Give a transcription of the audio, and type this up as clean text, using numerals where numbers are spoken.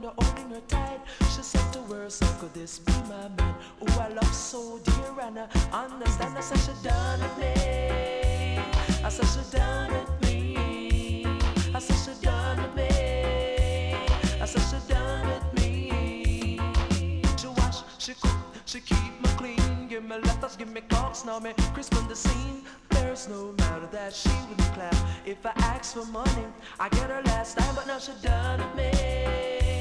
under holding her tight. She said to herself, could this be my man, who I love so dear? And I understand. I said she done with me. I said she done with me. I said she done with me. I said she done with me. She wash, she cook, she keep me clean. Give me letters, give me cocks, now me crisp on the scene. There's no matter that she wouldn't clap. If I ask for money, I get her last time, but now she done with me.